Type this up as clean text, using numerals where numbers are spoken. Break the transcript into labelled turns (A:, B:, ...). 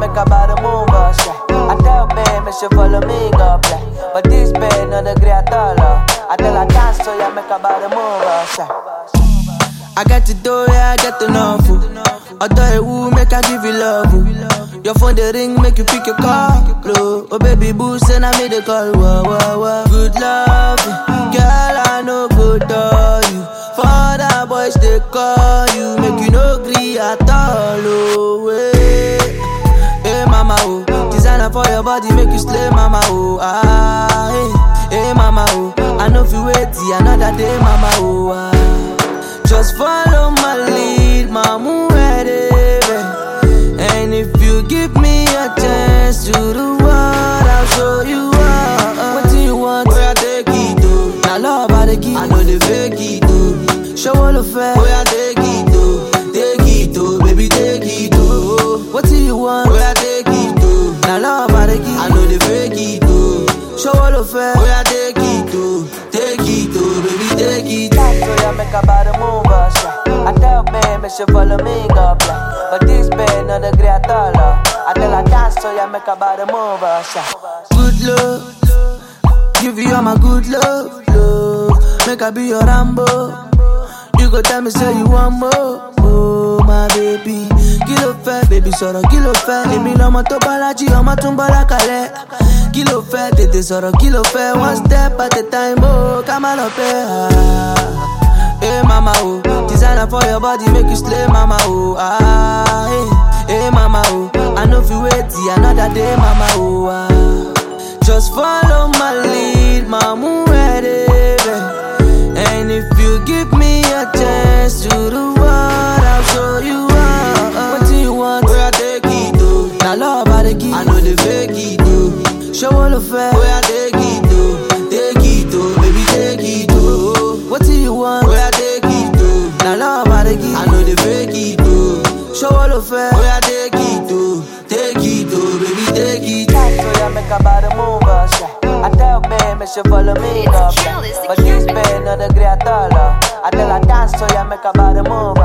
A: make a body move, I tell babe, me she follow me, go play. But this babe, no the great dollar. I tell her dance, so you make a body move, I get to do, yeah, I get to know. I tell you who make I give you love. Your phone the ring, make you pick your call. Oh baby boo, send I made a call. Whoa, whoa, whoa. Good love, girl, I know good to you. For the boys they call you, make you no agree at all. Oh, hey mama, oh, designer for your body, make you slay, mama, oh. Hey mama, oh, I know if you wait another day, mama, oh. Just follow my lead, mama, ready. And if you give me a chance to the world, I'll show you what do you want? Where I take it to? Now love I the key, I know the fake it to. Show all the fair. Where I take it to, baby take it to. What do you want? Where I take it to? Now love I the key, I know the fake it to. Show all the fair. Where I take it to, baby take it to. So you make a body move, I tell babe, she follow me, go play. But this babe, no the great dollar. I tell her dance, so you make a body move, Good love, give you all my good love, love. Make I be your Rambo. You go tell me, say you want more, oh my baby. Kilo fair, baby, soro kilo fair. Emi lomo to balaji, omo tun bala kale. Kilo fair, tete soro kilo fair. One step at a time, oh, come on up here. Hey mama, oh, designer for your body, make you slay, mama, oh. Hey mama, oh, I know if you wait another day, mama, oh. Just follow my lead, mama, ready. And if you give me a chance to the world, I'll show you what do you want? Where I take it to? Now love I the key, I know the fake it to. Show all the fair. Where I take it to, baby take it to. What do you want? Where I take it to? Now love I the key, I know the fake it to. Show all the fair. Where I take it to, baby take it to. So you make a body move, I tell babe, she follow me, go play. But this babe, no the great dollar. I tell her dance, so you make a body move.